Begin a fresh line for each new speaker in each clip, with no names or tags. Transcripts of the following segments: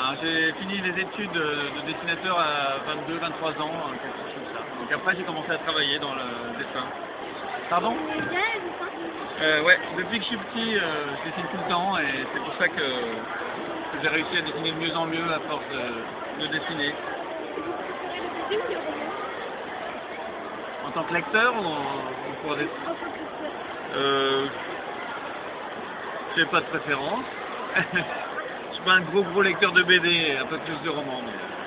Ben, j'ai fini les études de dessinateur à 22-23 ans, quelque chose comme ça. Donc après j'ai commencé à travailler dans le dessin. Pardon? Ouais, depuis que je suis petit, je dessine tout le temps et c'est pour ça que j'ai réussi à dessiner de mieux en mieux à force de dessiner. En tant que lecteur ou pour des... J'ai pas de préférence. Je suis pas un gros lecteur de BD, un peu plus de romans.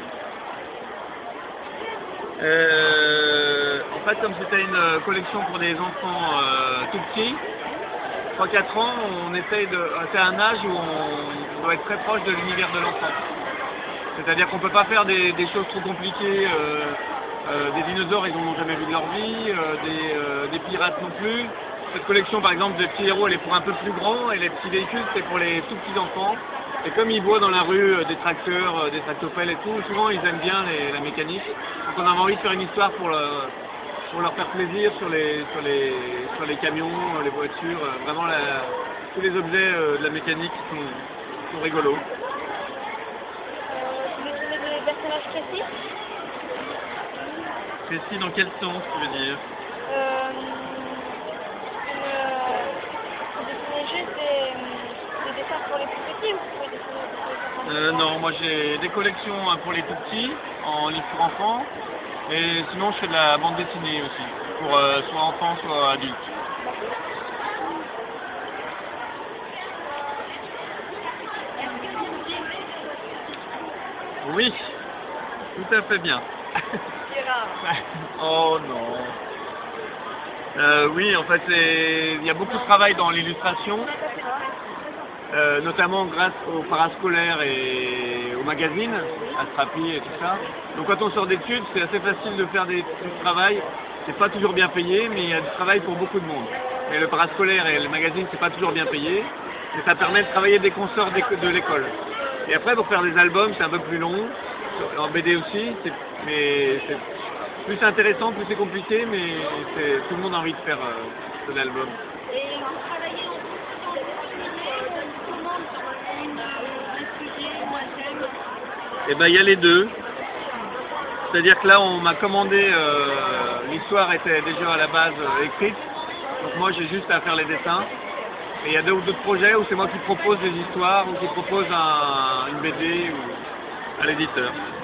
En fait, comme c'était une collection pour des enfants tout petits, 3-4 ans, on essaye de... C'est un âge où on doit être très proche de l'univers de l'enfant. C'est-à-dire qu'on ne peut pas faire des choses trop compliquées. Des dinosaures, ils n'en ont jamais vu de leur vie. Des pirates non plus. Cette collection, par exemple, des petits héros, elle est pour un peu plus grands. Et les petits véhicules, c'est pour les tout petits enfants. Et comme ils voient dans la rue des tracteurs, des tractopelles et tout, souvent ils aiment bien la mécanique. Donc on avait envie de faire une histoire pour leur faire plaisir sur les camions, les voitures, vraiment tous les objets de la mécanique qui sont rigolos.
Vous dessinez des personnages précis?
Précis dans quel sens, tu veux dire?
Vous dessinez juste des dessins pour les plus petits ou vous pouvez dessiner des dessins
Non, moi j'ai des collections pour les tout petits, en livres pour enfants, et sinon je fais de la bande dessinée aussi, pour soit enfants, soit adultes. Oui, tout à fait bien.
C'est rare.
Oh non. Oui, en fait, il y a beaucoup de travail dans l'illustration, notamment grâce aux parascolaires et aux magazines, Astrapi et tout ça. Donc quand on sort d'études, c'est assez facile de faire du travail. C'est pas toujours bien payé, mais il y a du travail pour beaucoup de monde. Et le parascolaire et le magazine, c'est pas toujours bien payé, mais ça permet de travailler dès qu'on sort de l'école. Et après, pour faire des albums, c'est un peu plus long, en BD aussi, mais c'est plus c'est intéressant, plus c'est compliqué, mais tout le monde a envie de faire un album.
Et vous travaillez en fonction de commandes sur un sujet ou un thème?
Eh ben, il y a les deux. C'est-à-dire que là, on m'a commandé, l'histoire était déjà à la base écrite, donc moi j'ai juste à faire les dessins. Et il y a d'autres projets où c'est moi qui propose des histoires ou qui propose une BD à l'éditeur.